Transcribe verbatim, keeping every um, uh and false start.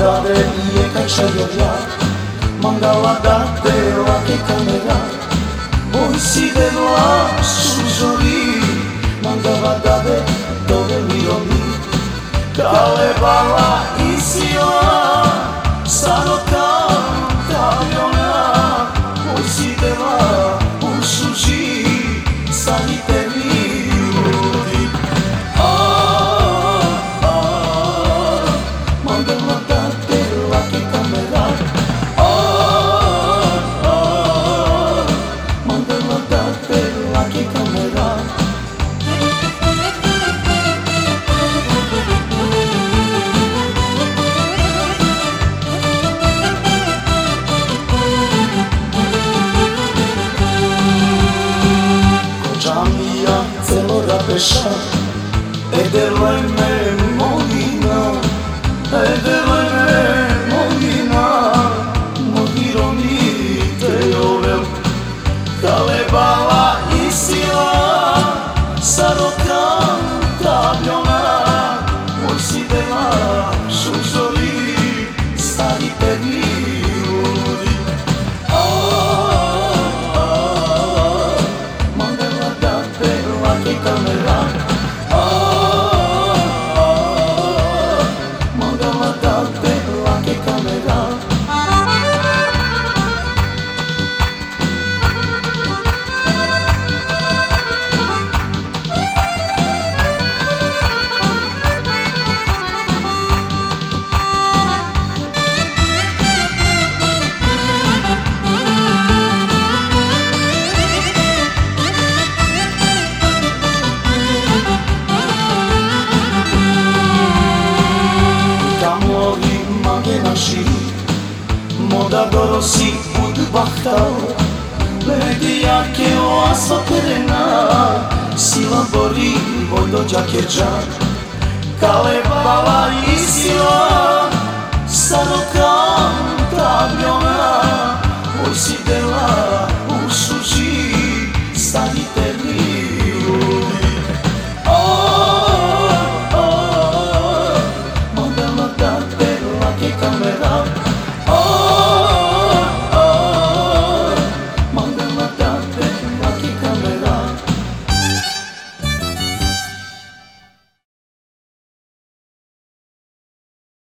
dade e caixa de olhar, mangala date la che camera, poi si vedrà sul sorriso, mangala date dove mi rovi, cale balla insieme, stanno canta viola, poi si vedrà un sushi, sali per minuti. Ah, ah, mangala date la che camera, ah, ah, mangala date la che camera. Ed è la memolina, ed è la memolina, modironi te ovel, cale bala i sila, sarò canta viola, poi si vela sul soli, stari per minuti. Ah, ah, mandala date la che camera. Moda dorosi bud bahtao, media che o asfa terena, si labori voglio giaccheggiare, cale bala i sila.